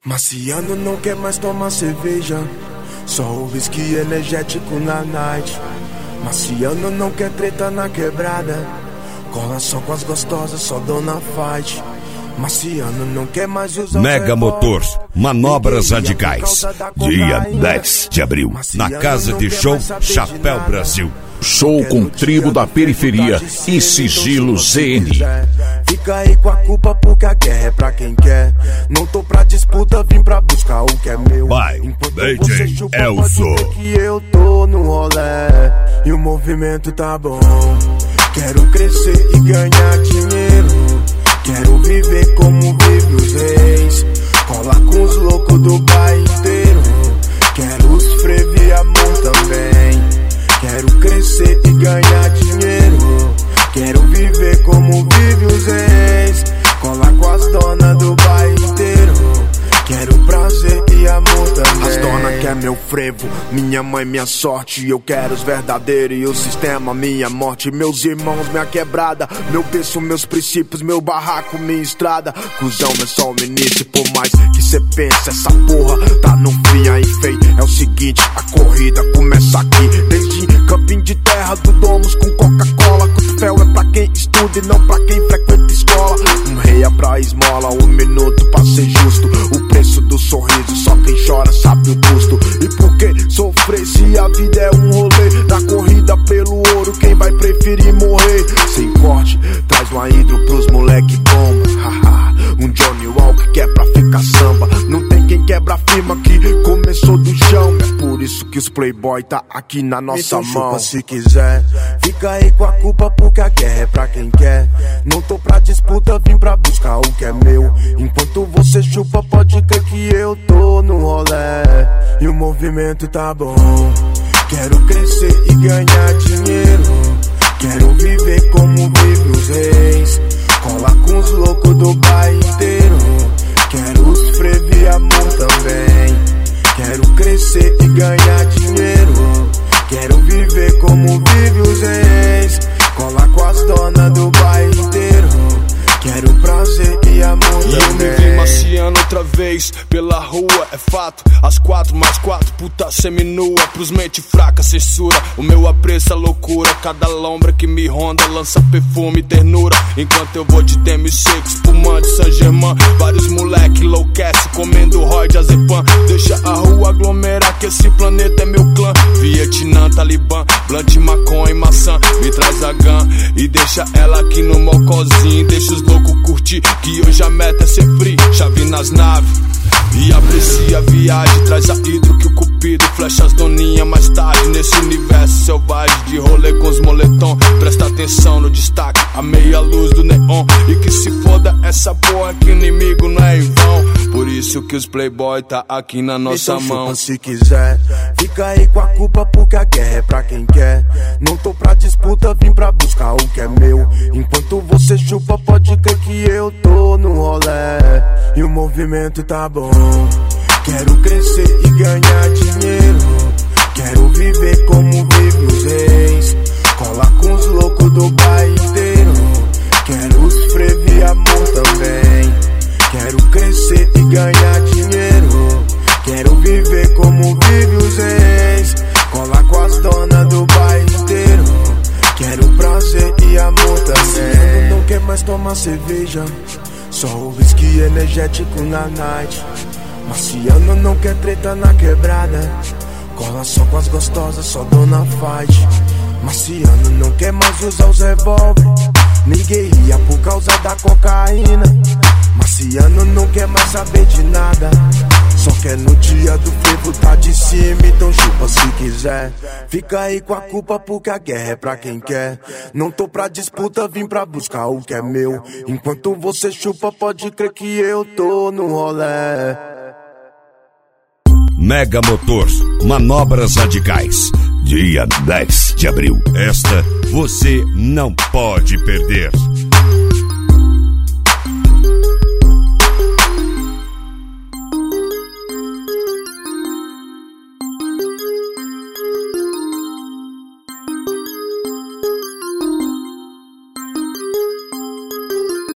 Marciano não quer mais tomar cerveja, só o whisky energético na night. Marciano não quer treta na quebrada, cola só com as gostosas, só dona fight. Marciano não quer mais usar Mega Motors, manobras radicais. Dia 10 de abril, na Casa de Show Chapéu Brasil. Show com tribo da periferia e sigilo ZN. Fica aí com a culpa porque a guerra é pra quem quer. Não tô pra disputa, vim pra buscar o que é meu. Vai, DJ Elzo. Que eu tô no rolê e o movimento tá bom. Quero crescer e ganhar dinheiro. Quero viver como vive os reis. Cola com os loucos do bairro inteiro. Quero os frevo e amor também. Quero crescer e ganhar dinheiro. Quero viver como vive os reis. Cola com as donas do bairro inteiro. Quero prazer e amor também. As donas querem meu frevo, minha mãe, minha sorte. Eu quero os verdadeiros e o sistema, minha morte. Meus irmãos, minha quebrada, meu berço, meus princípios, meu barraco, minha estrada. Cusão é só o ministro, por mais que cê pense, essa porra tá no fim aí, feio. É o seguinte, a corrida começa aqui. Desde campinho de terra, do Domus com Coca-Cola. Cutufel é pra quem estuda e não pra quem frequenta escola. Um rei é pra esmola, um minuto pra ser justo. O preço do sorriso, só quem chora sabe o custo. E por que sofrer se a vida é um rolê? Na corrida pelo ouro, quem vai preferir morrer? Sem corte, traz uma hidro pros moleque bomba. Um Johnny Walker que é pra ficar samba. Não tem quem quebra a firma que começou do chão. É por isso que os playboy tá aqui na nossa então mão. Chupa se quiser, fica aí com a culpa porque a guerra é pra quem quer. Não tô pra disputa, vim pra buscar o que é meu. Enquanto você chupa, pode crer que eu tô no rolê e o movimento tá bom. Quero crescer e ganhar dinheiro. Quero viver como vive os reis. Cola com os loucos do bairro inteiro. Quero os frevo e amor também. Quero crescer e ganhar dinheiro. Quero viver como vive os reis. Cola com as donas do bairro inteiro. Quero prazer e amor também. E eu me vi Marciano outra vez pela rua, é fato. As 4 mais 4, puta seminua. Pros mente fraca, censura. O meu apreço é loucura. Cada lombra que me ronda lança perfume e ternura. Enquanto eu vou de DMC, espumante Saint-Germain. Vários moleque enlouquece comendo Roy de Azepam. Deixa a rua aglomerar que esse planeta é meu clã. Vietnã, Talibã, blunt, maconha e maçã. Me traz a gun e deixa ela aqui no mocozinho. Deixa os loucos curtir que hoje a meta é ser free. Chave nas naves e aprecia a viagem. Traz a hidro que o cupido flecha as doninhas mais tarde. Nesse universo selvagem de rolê com os moletom. Presta atenção no destaque, a meia luz do neon. E que se foda essa porra que o inimigo não é em vão. Por isso que os playboy tá aqui na nossa então, mão. Chupa se quiser, fica aí com a culpa porque a guerra é pra quem quer. Não tô pra disputa, vim pra buscar o que é meu. Enquanto você chupa, pode crer que eu tô no rolê e o movimento tá bom. Quero crescer e ganhar dinheiro. Quero viver como vive os reis. Cola com os loucos do bairro inteiro. Quero os frevo e amor também. Quero crescer e ganhar dinheiro. Quero viver como vive os reis. Cola com as donas do bairro inteiro. Quero prazer e amor também. Marciano não quer mais tomar cerveja, só o whisky energético na night. Marciano não quer treta na quebrada, cola só com as gostosas, só dona fight. Marciano não quer mais usar os revólver, ninguém ria por causa da cocaína. Marciano não quer mais saber de nada, só quer no dia do frevo tá de cima. Então chupa se quiser, fica aí com a culpa porque a guerra é pra quem quer. Não tô pra disputa, vim pra buscar o que é meu. Enquanto você chupa, pode crer que eu tô no rolê. Mega Motors, manobras radicais. Dia 10 de abril. Esta você não pode perder.